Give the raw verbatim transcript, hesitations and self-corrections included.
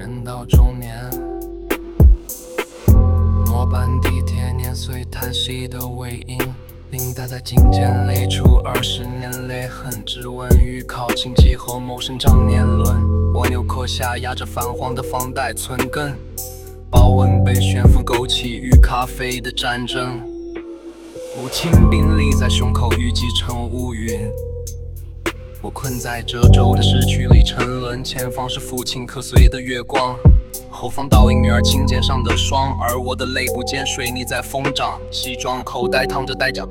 人到中年，末班地铁年岁叹息的尾音，领带在颈间勒出二十年泪痕，只闻欲靠近气候谋生长年轮。蜗牛壳下压着泛黄的房贷存根，豹纹被旋风勾起与咖啡的战争。母亲病历在胸口淤积成乌云，我困在褶皱的市区里沉沦，前方是父亲磕碎的月光，后方倒映女儿琴键上的霜，而我的肋部间水泥在疯长，西装口袋淌着带甲